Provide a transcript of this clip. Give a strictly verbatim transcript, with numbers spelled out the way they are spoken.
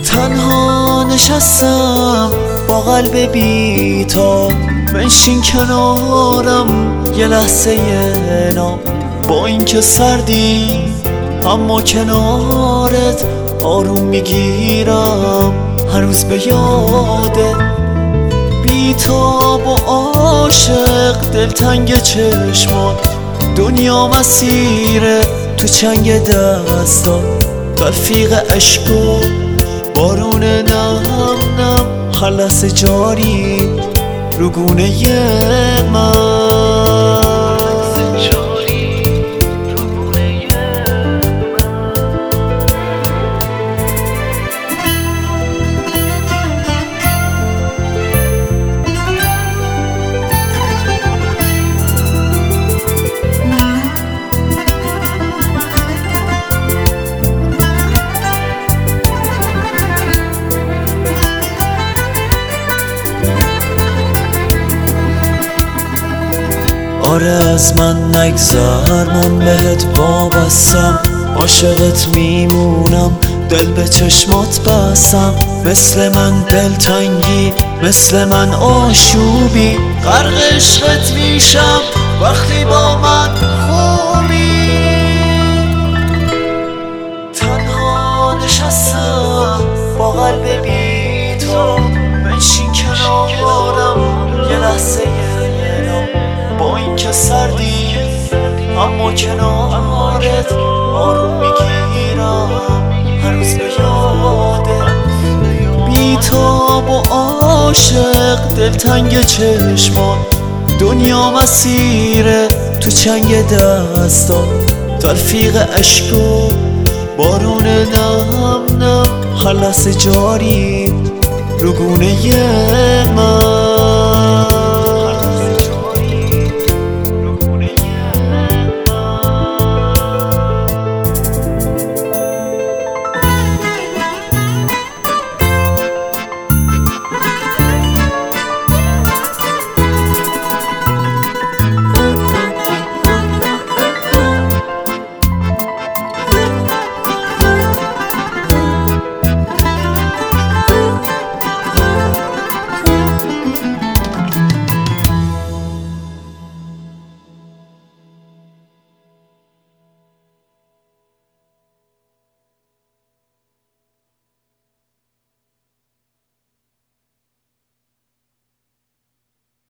تنها نشستم با قلب بی‌تاب، بنشین کنارم یه لحظه نام. با اینکه سردی اما کنارت آروم میگیرم، هنوز به یادت. بی‌تاب و عاشق دلتنگ چشمات، دنیا مسیره تو چنگ دستات. رفیق عشق و بارون نم نم، هر لحظه جاری رو گونه من. آره از من نگذر، من بهت وابستم، عاشقت میمونم، دل به چشمات بستم. مثل من دلتنگی، مثل من آشوبی، غرق عشقت میشم وقتی با من خوبی. تنها نشستم با قلب بی‌تاب، بنشین کنارم یه لحظه با اینکه سردی اما کنارت آروم میگیرم، هنوز به یادت. بی‌تاب و عاشق دلتنگ چشمات، دنیا مسیره تو چنگ دستات. رفیق عشق و بارون نم نم، هر لحظه جاری رو گونه من.